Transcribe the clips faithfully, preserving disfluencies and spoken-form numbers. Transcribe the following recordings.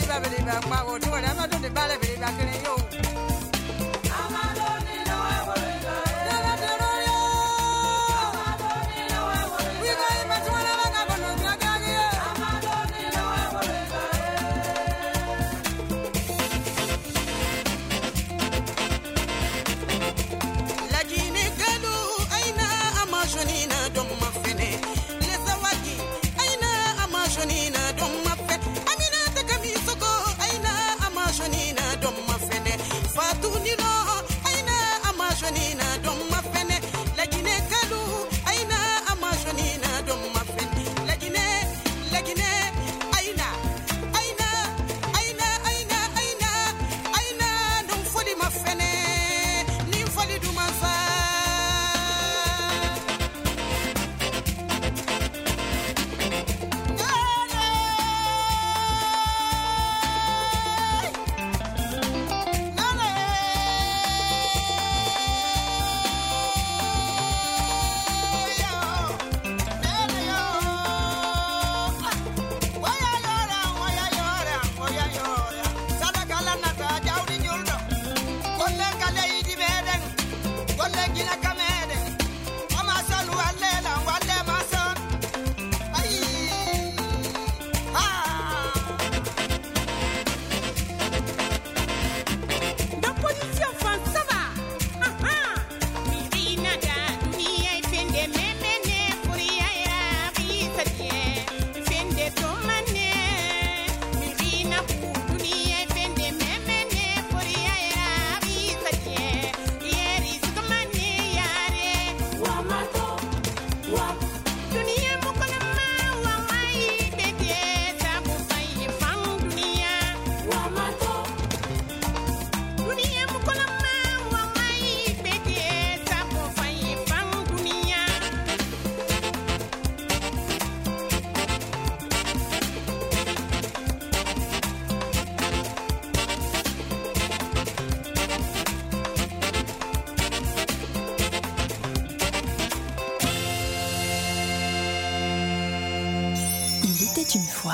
Une fois.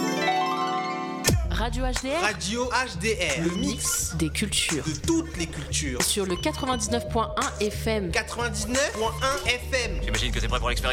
Radio H D R. Radio H D R. Le mix des cultures. De toutes les cultures. Sur le quatre-vingt-dix-neuf point un F M. quatre-vingt-dix-neuf point un F M. J'imagine que t'es prêt pour l'expérience ?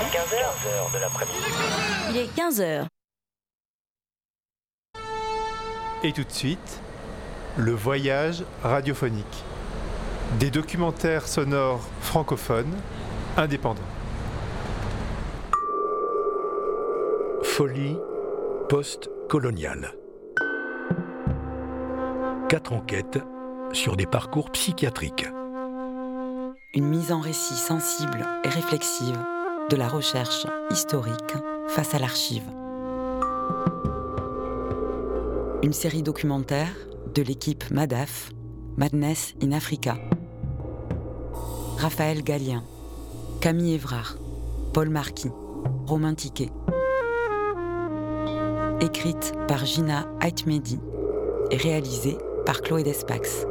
quinze heures de l'après-midi. Il est quinze heures. Et tout de suite, le voyage radiophonique. Des documentaires sonores francophones indépendants. Folie post-coloniale. Quatre enquêtes sur des parcours psychiatriques. Une mise en récit sensible et réflexive de la recherche historique face à l'archive. Une série documentaire de l'équipe MADAF, Madness in Africa. Raphaël Gallien, Camille Évrard, Paul Marquis, Romain Tiquet. Écrite par Gina Aitmedi et réalisée par Chloé Despax.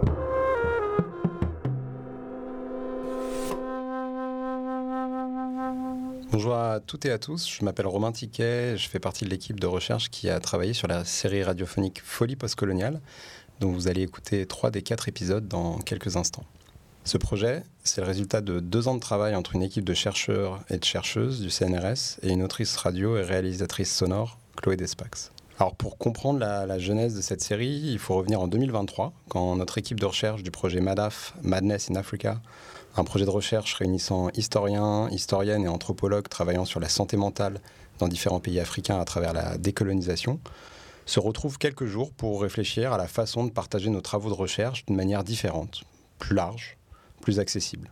Bonjour à toutes et à tous, je m'appelle Romain Tiquet, je fais partie de l'équipe de recherche qui a travaillé sur la série radiophonique Folie postcoloniale, dont vous allez écouter trois des quatre épisodes dans quelques instants. Ce projet, c'est le résultat de deux ans de travail entre une équipe de chercheurs et de chercheuses du C N R S et une autrice radio et réalisatrice sonore, Chloé Despax. Alors pour comprendre la, la genèse de cette série, il faut revenir en deux mille vingt-trois, quand notre équipe de recherche du projet MADAF, Madness in Africa, un projet de recherche réunissant historiens, historiennes et anthropologues travaillant sur la santé mentale dans différents pays africains à travers la décolonisation, se retrouve quelques jours pour réfléchir à la façon de partager nos travaux de recherche d'une manière différente, plus large, plus accessible.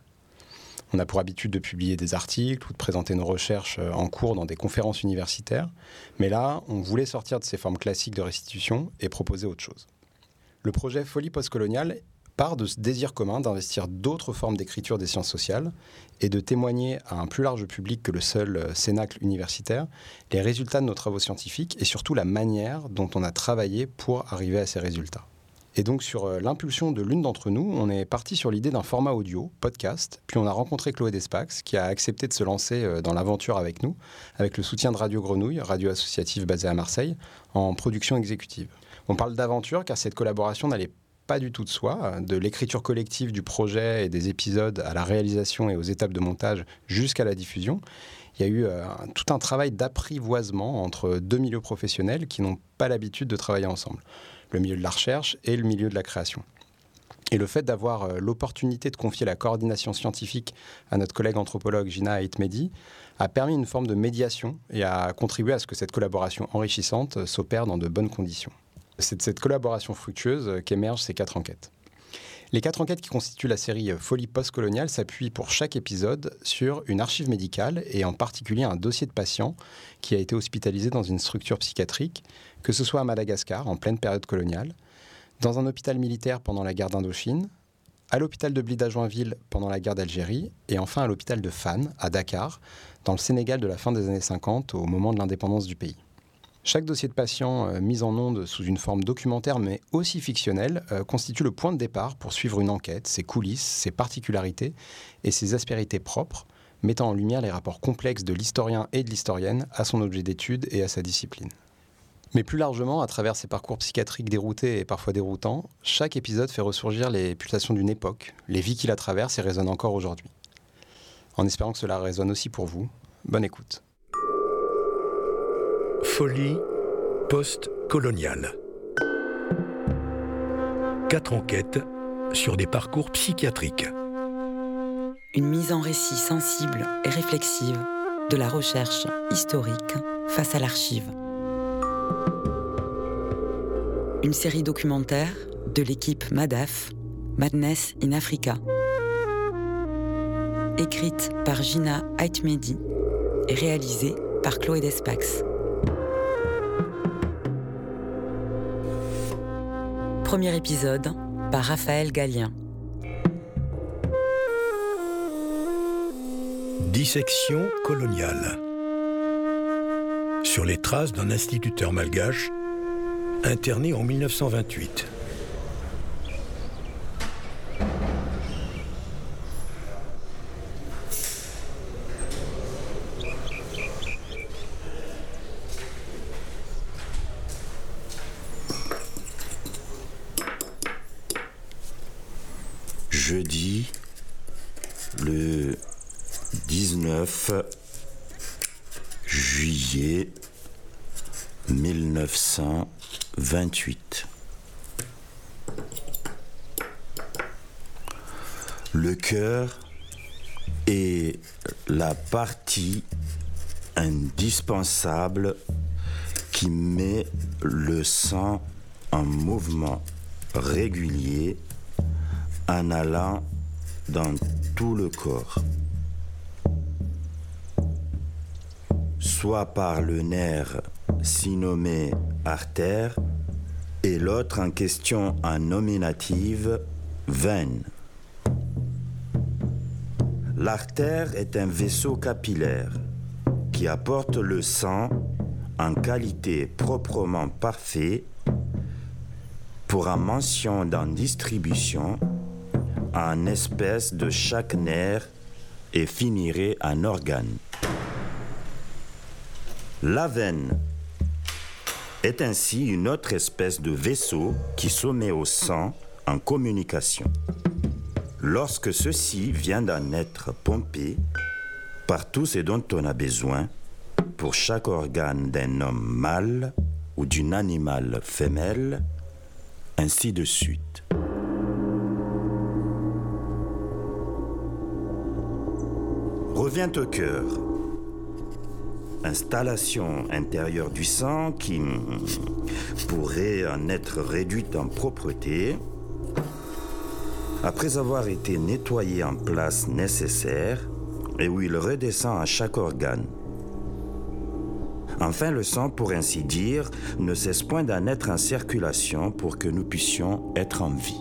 On a pour habitude de publier des articles ou de présenter nos recherches en cours dans des conférences universitaires, mais là, on voulait sortir de ces formes classiques de restitution et proposer autre chose. Le projet Folie postcoloniale part de ce désir commun d'investir d'autres formes d'écriture des sciences sociales et de témoigner à un plus large public que le seul cénacle universitaire les résultats de nos travaux scientifiques et surtout la manière dont on a travaillé pour arriver à ces résultats. Et donc sur l'impulsion de l'une d'entre nous, on est parti sur l'idée d'un format audio, podcast, puis on a rencontré Chloé Despax qui a accepté de se lancer dans l'aventure avec nous, avec le soutien de Radio Grenouille, radio associative basée à Marseille, en production exécutive. On parle d'aventure car cette collaboration n'allait pas du tout de soi, de l'écriture collective du projet et des épisodes à la réalisation et aux étapes de montage jusqu'à la diffusion. Il y a eu euh, tout un travail d'apprivoisement entre deux milieux professionnels qui n'ont pas l'habitude de travailler ensemble, le milieu de la recherche et le milieu de la création. Et le fait d'avoir euh, l'opportunité de confier la coordination scientifique à notre collègue anthropologue Gina Aitmedi a permis une forme de médiation et a contribué à ce que cette collaboration enrichissante s'opère dans de bonnes conditions. C'est de cette collaboration fructueuse qu'émergent ces quatre enquêtes. Les quatre enquêtes qui constituent la série Folie postcoloniale s'appuient pour chaque épisode sur une archive médicale et en particulier un dossier de patient qui a été hospitalisé dans une structure psychiatrique, que ce soit à Madagascar en pleine période coloniale, dans un hôpital militaire pendant la guerre d'Indochine, à l'hôpital de Blida Joinville pendant la guerre d'Algérie et enfin à l'hôpital de Fann à Dakar, dans le Sénégal de la fin des années cinquante au moment de l'indépendance du pays. Chaque dossier de patient euh, mis en onde sous une forme documentaire mais aussi fictionnelle euh, constitue le point de départ pour suivre une enquête, ses coulisses, ses particularités et ses aspérités propres, mettant en lumière les rapports complexes de l'historien et de l'historienne à son objet d'étude et à sa discipline. Mais plus largement, à travers ces parcours psychiatriques déroutés et parfois déroutants, chaque épisode fait ressurgir les pulsations d'une époque, les vies qui la traversent et résonnent encore aujourd'hui. En espérant que cela résonne aussi pour vous, bonne écoute. Folie post-coloniale. Quatre enquêtes sur des parcours psychiatriques. Une mise en récit sensible et réflexive de la recherche historique face à l'archive. Une série documentaire de l'équipe MADAF, Madness in Africa. Écrite par Gina Aitmedi et réalisée par Chloé Despax. Premier épisode par Raphaël Gallien. Dissection coloniale. Sur les traces d'un instituteur malgache interné en mille neuf cent vingt-huit. Jeudi, le dix-neuf juillet mille neuf cent vingt-huit. Le cœur est la partie indispensable qui met le sang en mouvement régulier en allant dans tout le corps, soit par le nerf si nommé artère et l'autre en question en nominative veine. L'artère est un vaisseau capillaire qui apporte le sang en qualité proprement parfait pour en mention dans distribution en espèce de chaque nerf et finirait en organe. La veine est ainsi une autre espèce de vaisseau qui se met au sang en communication. Lorsque ceci vient d'en être pompé par tout ce dont on a besoin pour chaque organe d'un homme mâle ou d'une animal femelle, ainsi de suite. Revient au cœur. Installation intérieure du sang qui pourrait en être réduite en propreté après avoir été nettoyé en place nécessaire et où il redescend à chaque organe. Enfin, le sang, pour ainsi dire, ne cesse point d'en être en circulation pour que nous puissions être en vie.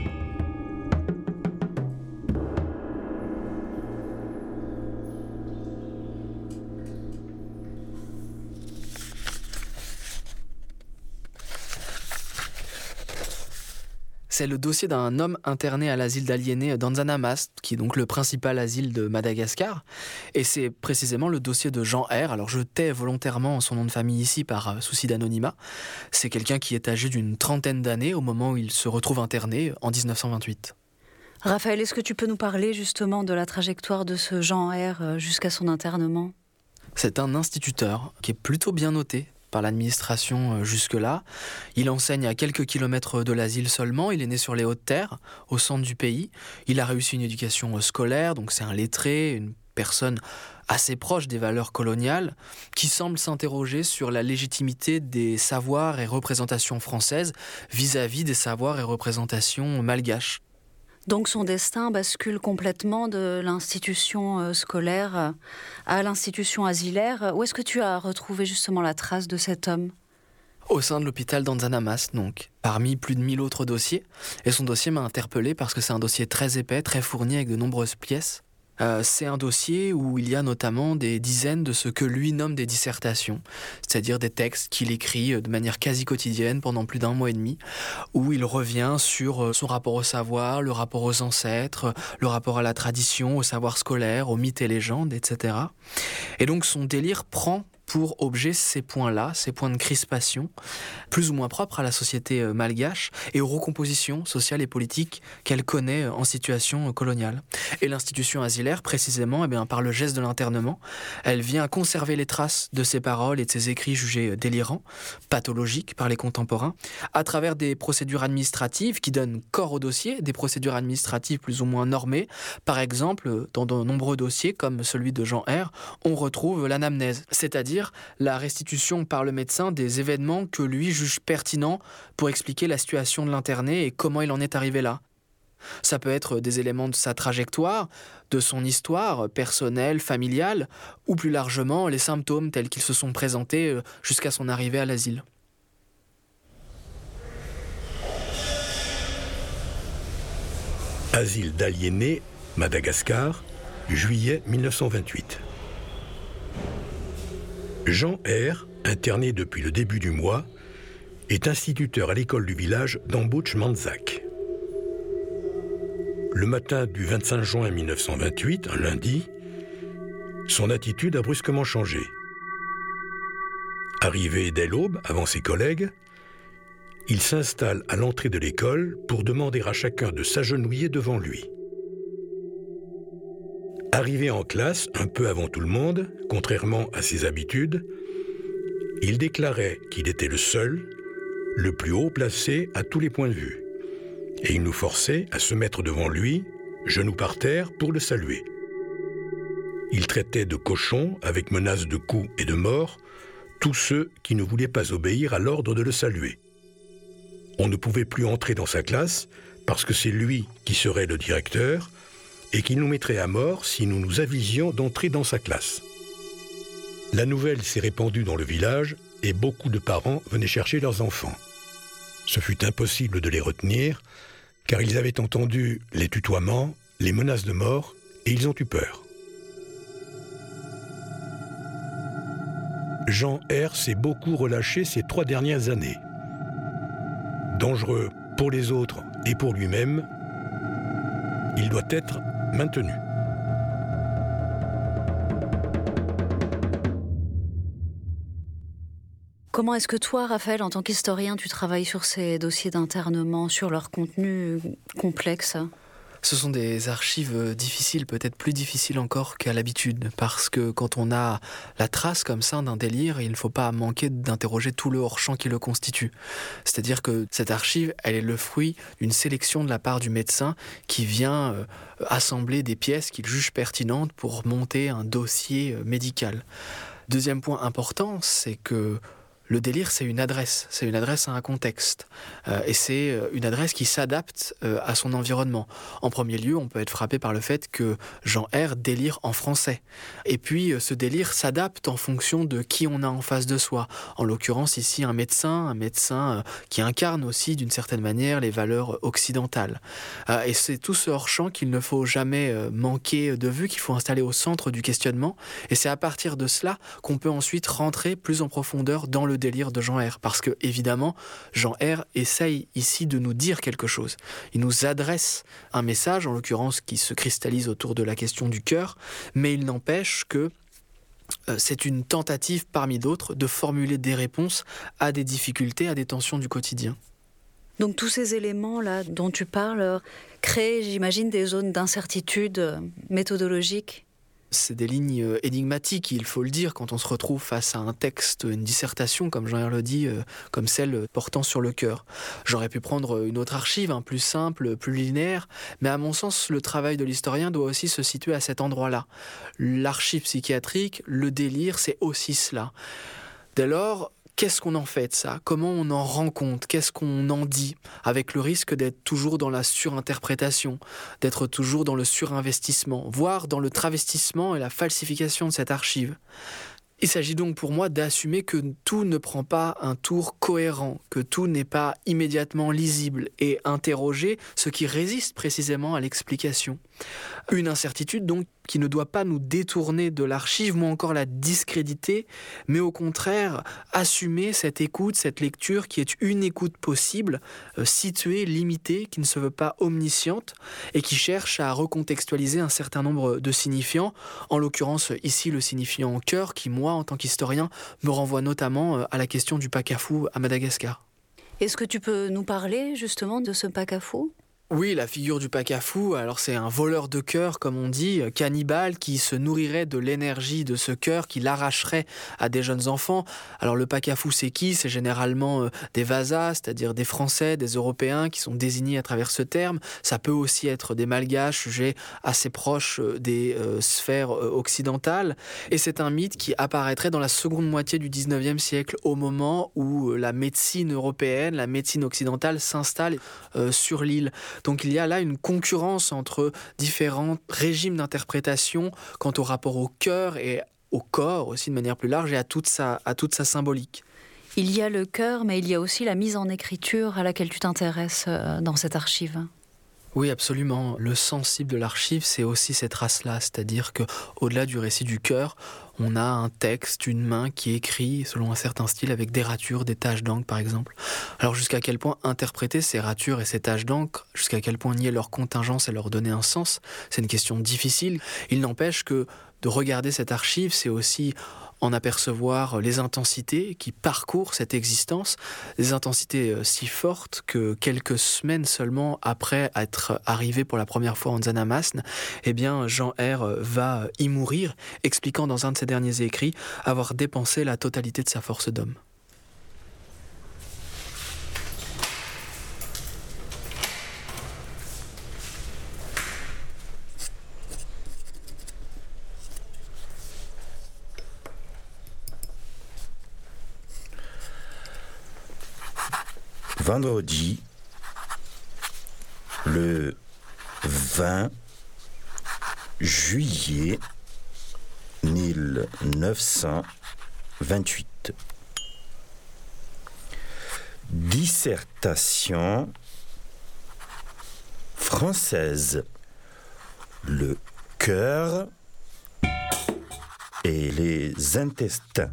C'est le dossier d'un homme interné à l'asile d'aliénés d'Anzanamas, qui est donc le principal asile de Madagascar. Et c'est précisément le dossier de Jean R. Alors je tais volontairement son nom de famille ici par souci d'anonymat. C'est quelqu'un qui est âgé d'une trentaine d'années au moment où il se retrouve interné en dix-neuf cent vingt-huit. Raphaël, est-ce que tu peux nous parler justement de la trajectoire de ce Jean R jusqu'à son internement ? C'est un instituteur qui est plutôt bien noté par l'administration jusque-là. Il enseigne à quelques kilomètres de l'asile seulement. Il est né sur les Hautes-Terres, au centre du pays. Il a réussi une éducation scolaire, donc c'est un lettré, une personne assez proche des valeurs coloniales, qui semble s'interroger sur la légitimité des savoirs et représentations françaises vis-à-vis des savoirs et représentations malgaches. Donc son destin bascule complètement de l'institution scolaire à l'institution asilaire. Où est-ce que tu as retrouvé justement la trace de cet homme ? Au sein de l'hôpital d'Anzanamas, donc, parmi plus de mille autres dossiers. Et son dossier m'a interpellé parce que c'est un dossier très épais, très fourni avec de nombreuses pièces. Euh, c'est un dossier où il y a notamment des dizaines de ce que lui nomme des dissertations, c'est-à-dire des textes qu'il écrit de manière quasi quotidienne pendant plus d'un mois et demi, où il revient sur son rapport au savoir, le rapport aux ancêtres, le rapport à la tradition, au savoir scolaire, aux mythes et légendes, et cetera. Et donc son délire prend pour objet ces points-là, ces points de crispation, plus ou moins propres à la société malgache et aux recompositions sociales et politiques qu'elle connaît en situation coloniale. Et l'institution asilaire, précisément, eh bien, par le geste de l'internement, elle vient conserver les traces de ses paroles et de ses écrits jugés délirants, pathologiques par les contemporains, à travers des procédures administratives qui donnent corps au dossier, des procédures administratives plus ou moins normées. Par exemple, dans de nombreux dossiers, comme celui de Jean R, on retrouve l'anamnèse, c'est-à-dire la restitution par le médecin des événements que lui juge pertinents pour expliquer la situation de l'interné et comment il en est arrivé là. Ça peut être des éléments de sa trajectoire, de son histoire personnelle, familiale, ou plus largement les symptômes tels qu'ils se sont présentés jusqu'à son arrivée à l'asile. Asile d'aliénés, Madagascar, juillet mille neuf cent vingt-huit. Jean R, interné depuis le début du mois, est instituteur à l'école du village d'Ambouch-Manzak. Le matin du vingt-cinq juin mille neuf cent vingt-huit, un lundi, son attitude a brusquement changé. Arrivé dès l'aube, avant ses collègues, il s'installe à l'entrée de l'école pour demander à chacun de s'agenouiller devant lui. Arrivé en classe un peu avant tout le monde, contrairement à ses habitudes, il déclarait qu'il était le seul, le plus haut placé à tous les points de vue. Et il nous forçait à se mettre devant lui, genoux par terre, pour le saluer. Il traitait de cochons, avec menace de coups et de mort, tous ceux qui ne voulaient pas obéir à l'ordre de le saluer. On ne pouvait plus entrer dans sa classe parce que c'est lui qui serait le directeur et qu'il nous mettrait à mort si nous nous avisions d'entrer dans sa classe. La nouvelle s'est répandue dans le village et beaucoup de parents venaient chercher leurs enfants. Ce fut impossible de les retenir car ils avaient entendu les tutoiements, les menaces de mort et ils ont eu peur. Jean R. s'est beaucoup relâché ces trois dernières années. Dangereux pour les autres et pour lui-même, il doit être maintenu. Comment est-ce que toi, Raphaël, en tant qu'historien, tu travailles sur ces dossiers d'internement, sur leur contenu complexe ? Ce sont des archives difficiles, peut-être plus difficiles encore qu'à l'habitude, parce que quand on a la trace comme ça d'un délire, il ne faut pas manquer d'interroger tout le hors-champ qui le constitue. C'est-à-dire que cette archive, elle est le fruit d'une sélection de la part du médecin qui vient euh, assembler des pièces qu'il juge pertinentes pour monter un dossier médical. Deuxième point important, c'est que le délire, c'est une adresse, c'est une adresse à un contexte. Euh, et c'est une adresse qui s'adapte euh, à son environnement. En premier lieu, on peut être frappé par le fait que Jean R. délire en français. Et puis, euh, ce délire s'adapte en fonction de qui on a en face de soi. En l'occurrence, ici, un médecin, un médecin euh, qui incarne aussi, d'une certaine manière, les valeurs occidentales. Euh, et c'est tout ce hors-champ qu'il ne faut jamais euh, manquer de vue, qu'il faut installer au centre du questionnement. Et c'est à partir de cela qu'on peut ensuite rentrer plus en profondeur dans le délire de Jean R. Parce que, évidemment, Jean R. essaye ici de nous dire quelque chose. Il nous adresse un message, en l'occurrence, qui se cristallise autour de la question du cœur, mais il n'empêche que euh, c'est une tentative, parmi d'autres, de formuler des réponses à des difficultés, à des tensions du quotidien. Donc tous ces éléments-là dont tu parles créent, j'imagine, des zones d'incertitude méthodologique. C'est des lignes énigmatiques, il faut le dire, quand on se retrouve face à un texte, une dissertation, comme Jean R. le dit, euh, comme celle portant sur le cœur. J'aurais pu prendre une autre archive, hein, plus simple, plus linéaire, mais à mon sens, le travail de l'historien doit aussi se situer à cet endroit-là. L'archive psychiatrique, le délire, c'est aussi cela. Dès lors, qu'est-ce qu'on en fait de ça ? Comment on en rend compte ? Qu'est-ce qu'on en dit ? Avec le risque d'être toujours dans la surinterprétation, d'être toujours dans le surinvestissement, voire dans le travestissement et la falsification de cette archive. Il s'agit donc pour moi d'assumer que tout ne prend pas un tour cohérent, que tout n'est pas immédiatement lisible et interroger ce qui résiste précisément à l'explication. Une incertitude donc qui ne doit pas nous détourner de l'archive, ou encore la discréditer, mais au contraire assumer cette écoute, cette lecture qui est une écoute possible, euh, située, limitée, qui ne se veut pas omnisciente et qui cherche à recontextualiser un certain nombre de signifiants, en l'occurrence ici le signifiant cœur qui, moi, en tant qu'historien, me renvoie notamment à la question du pakafou à Madagascar. Est-ce que tu peux nous parler justement de ce pakafou ? Oui, la figure du pakafou, alors c'est un voleur de cœur, comme on dit, cannibale, qui se nourrirait de l'énergie de ce cœur, qui l'arracherait à des jeunes enfants. Alors le pakafou, c'est qui ? C'est généralement euh, des Vasas, c'est-à-dire des Français, des Européens qui sont désignés à travers ce terme. Ça peut aussi être des Malgaches, sujets assez proches des euh, sphères euh, occidentales. Et c'est un mythe qui apparaîtrait dans la seconde moitié du dix-neuvième siècle, au moment où la médecine européenne, la médecine occidentale s'installe euh, sur l'île. Donc il y a là une concurrence entre différents régimes d'interprétation quant au rapport au cœur et au corps aussi de manière plus large et à toute sa, à toute sa symbolique. Il y a le cœur, mais il y a aussi la mise en écriture à laquelle tu t'intéresses dans cette archive. Oui, absolument. Le sensible de l'archive, c'est aussi ces traces-là, c'est-à-dire qu'au-delà du récit du cœur, on a un texte, une main qui écrit selon un certain style avec des ratures, des taches d'encre par exemple. Alors jusqu'à quel point interpréter ces ratures et ces taches d'encre, jusqu'à quel point nier leur contingence et leur donner un sens, c'est une question difficile. Il n'empêche que de regarder cette archive, c'est aussi en apercevoir les intensités qui parcourent cette existence, des intensités si fortes que quelques semaines seulement après être arrivé pour la première fois en Nzanamasne, eh bien Jean R va y mourir, expliquant dans un de ses derniers écrits avoir dépensé la totalité de sa force d'homme. Vendredi, le vingt juillet mille neuf cent vingt-huit. Dissertation française. Le cœur et les intestins.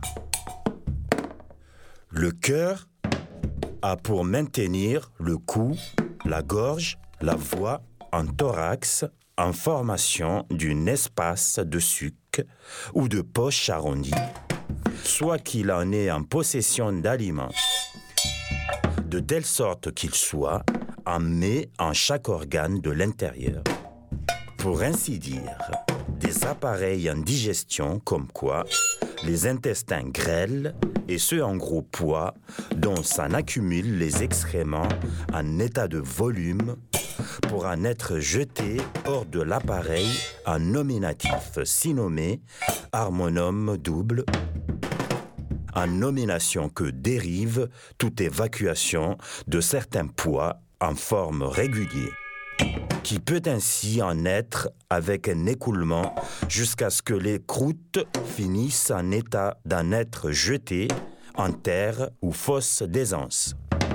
Le cœur a pour maintenir le cou, la gorge, la voix en thorax en formation d'un espace de suc ou de poche arrondie, soit qu'il en ait en possession d'aliments, de telle sorte qu'il soit en met en chaque organe de l'intérieur. Pour ainsi dire, des appareils en digestion comme quoi les intestins grêles et ceux en gros poids dont s'en accumulent les excréments en état de volume pour en être jetés hors de l'appareil en nominatif si nommé harmonome double, en nomination que dérive toute évacuation de certains poids en forme régulière, qui peut ainsi en être avec un écoulement jusqu'à ce que les croûtes finissent en état d'en être jetées en terre ou fosse d'aisance.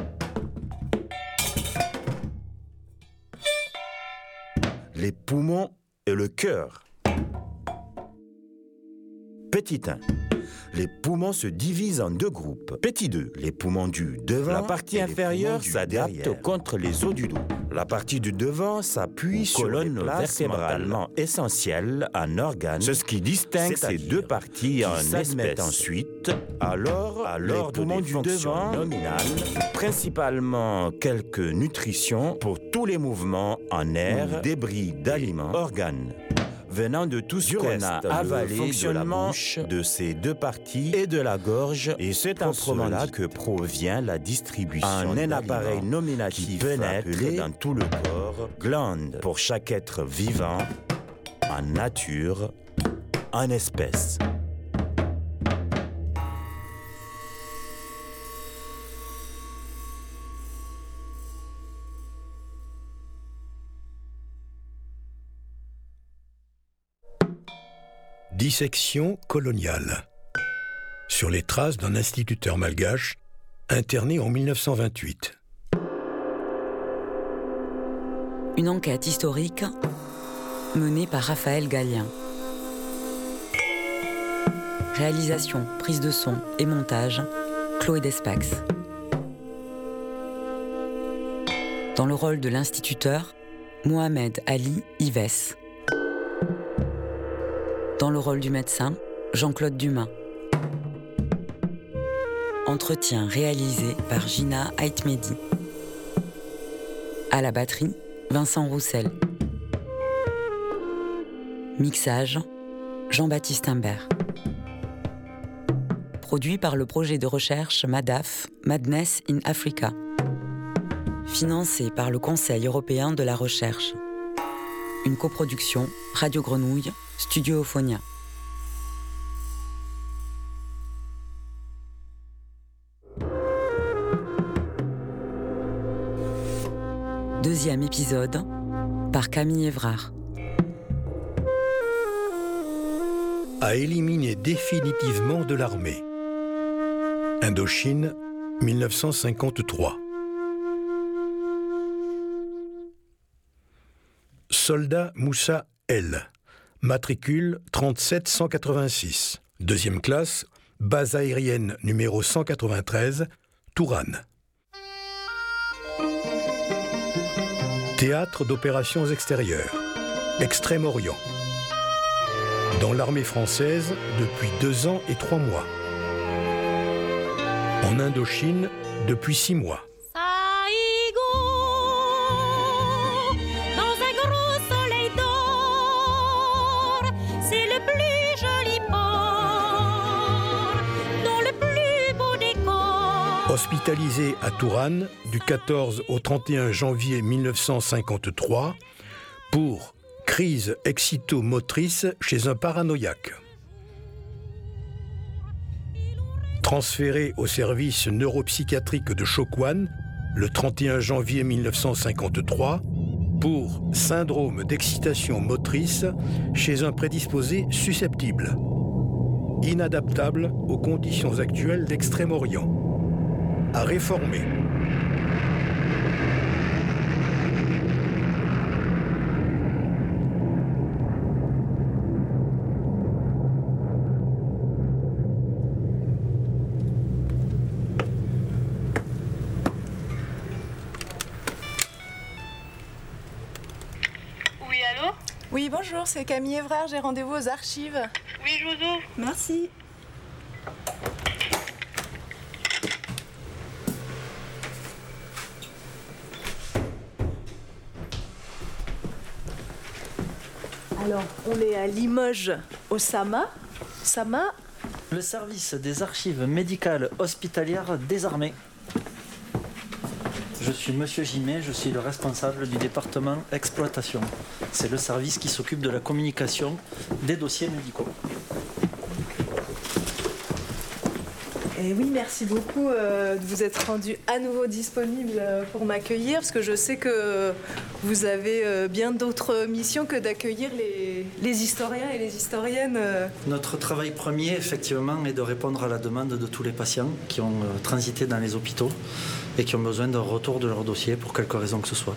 Les poumons et le cœur. Petit un. Les poumons se divisent en deux groupes. Petit deux, les poumons du devant. La partie inférieure s'adapte contre les os du dos. La partie du devant s'appuie sur colonne vertébralement essentielle en organes. C'est ce qui distingue ces deux parties en espèces. Ensuite, alors, alors les poumons du devant nominales, principalement quelques nutritions pour tous les mouvements en air, débris d'aliments, organes. Venant de tout ce qu'on a avalé de la bouche, de ces deux parties et de la gorge, et c'est en cela que provient la distribution en un appareil nominatif qui pénètre dans tout le corps, glande pour chaque être vivant, en nature, en espèce. Dissection coloniale. Sur les traces d'un instituteur malgache interné en mille neuf cent vingt-huit. Une enquête historique menée par Raphaël Gallien. Réalisation, prise de son et montage, Chloé Despax. Dans le rôle de l'instituteur, Mohamed Ali Ives. Dans le rôle du médecin, Jean-Claude Dumas. Entretien réalisé par Gina Aitmedi. À la batterie, Vincent Roussel. Mixage, Jean-Baptiste Imbert. Produit par le projet de recherche MADAF, Madness in Africa. Financé par le Conseil européen de la recherche. Une coproduction Radio Grenouille, Studio Euphonia. Deuxième épisode par Camille Évrard. À éliminer définitivement de l'armée. Indochine, mille neuf cent cinquante-trois. Soldat Moussa L. Matricule trente-sept cent quatre-vingt-six. Deuxième classe, base aérienne numéro cent quatre-vingt-treize, Tourane. Théâtre d'opérations extérieures, Extrême-Orient. dans l'armée française depuis deux ans et trois mois. En Indochine depuis six mois. Hospitalisé à Tourane du quatorze au trente et un janvier mille neuf cent cinquante-trois pour crise excitomotrice chez un paranoïaque. Transféré au service neuropsychiatrique de Chokwan le trente et un janvier mille neuf cent cinquante-trois pour syndrome d'excitation motrice chez un prédisposé susceptible. Inadaptable aux conditions actuelles d'Extrême-Orient. À réformer. Oui, allô? Oui, bonjour, c'est Camille Evrard, j'ai rendez-vous aux archives. Oui, je vous ouvre. Merci. Alors, on est à Limoges, au SAMA. SAMA. Le service des archives médicales hospitalières des armées. Je suis Monsieur Gimet, je suis le responsable du département exploitation. C'est le service qui s'occupe de la communication des dossiers médicaux. Et oui, merci beaucoup euh, de vous être rendu à nouveau disponible euh, pour m'accueillir, parce que je sais que vous avez euh, bien d'autres missions que d'accueillir les, les historiens et les historiennes. Euh. Notre travail premier, effectivement, est de répondre à la demande de tous les patients qui ont euh, transité dans les hôpitaux et qui ont besoin d'un retour de leur dossier pour quelque raison que ce soit.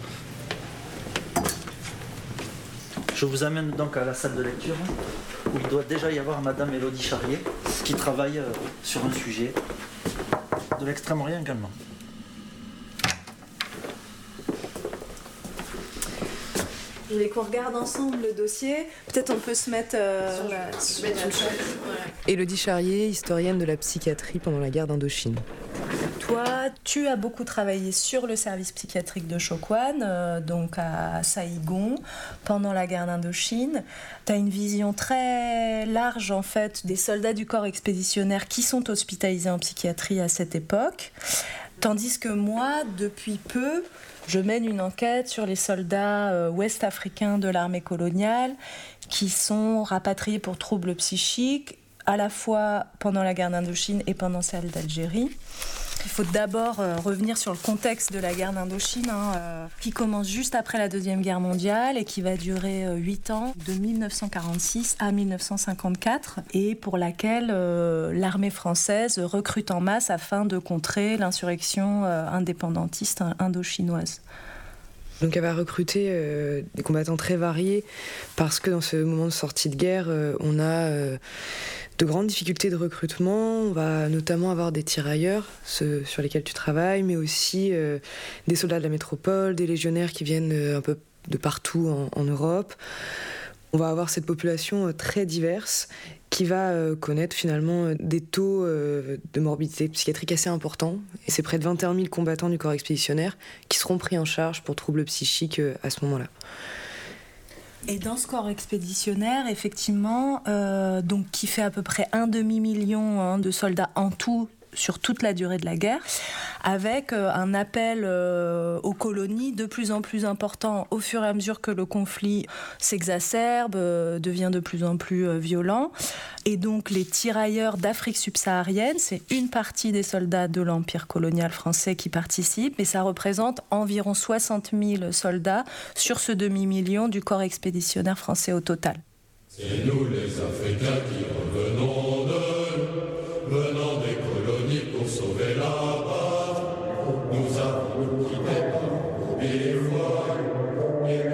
Je vous amène donc à la salle de lecture où il doit déjà y avoir Madame Élodie Charrier qui travaille sur un sujet de l'Extrême-Orient également. Je voulais qu'on regarde ensemble le dossier. Peut-être on peut se mettre euh, sur la... Sur la... Élodie Charrier, historienne de la psychiatrie pendant la guerre d'Indochine. Toi, tu as beaucoup travaillé sur le service psychiatrique de Chokwan, euh, donc à Saïgon, pendant la guerre d'Indochine. Tu as une vision très large, en fait, des soldats du corps expéditionnaire qui sont hospitalisés en psychiatrie à cette époque. Tandis que moi, depuis peu, je mène une enquête sur les soldats euh, ouest-africains de l'armée coloniale qui sont rapatriés pour troubles psychiques, à la fois pendant la guerre d'Indochine et pendant celle d'Algérie. Il faut d'abord euh, revenir sur le contexte de la guerre d'Indochine, hein, euh, qui commence juste après la Deuxième Guerre mondiale et qui va durer huit euh, ans, de mille neuf cent quarante-six à mille neuf cent cinquante-quatre, et pour laquelle euh, l'armée française recrute en masse afin de contrer l'insurrection euh, indépendantiste indochinoise. Donc elle va recruter euh, des combattants très variés parce que dans ce moment de sortie de guerre, euh, on a euh, de grandes difficultés de recrutement. On va notamment avoir des tirailleurs, ceux sur lesquels tu travailles, mais aussi euh, des soldats de la métropole, des légionnaires qui viennent euh, un peu de partout en, en Europe. On va avoir cette population euh, très diverse qui va euh, connaître finalement euh, des taux euh, de morbidité psychiatrique assez importants. Et c'est près de vingt et un mille combattants du corps expéditionnaire qui seront pris en charge pour troubles psychiques euh, à ce moment-là. Et dans ce corps expéditionnaire, effectivement, euh, donc, qui fait à peu près un demi-million hein, de soldats en tout sur toute la durée de la guerre, avec euh, un appel euh, aux colonies de plus en plus important au fur et à mesure que le conflit s'exacerbe, euh, devient de plus en plus euh, violent. Et donc les tirailleurs d'Afrique subsaharienne, c'est une partie des soldats de l'Empire colonial français qui participent, mais ça représente environ soixante mille soldats sur ce demi-million du corps expéditionnaire français au total. C'est nous les Africains qui revenons de venant des colonies pour sauver la base. Nous avons quitté nos bivouacs et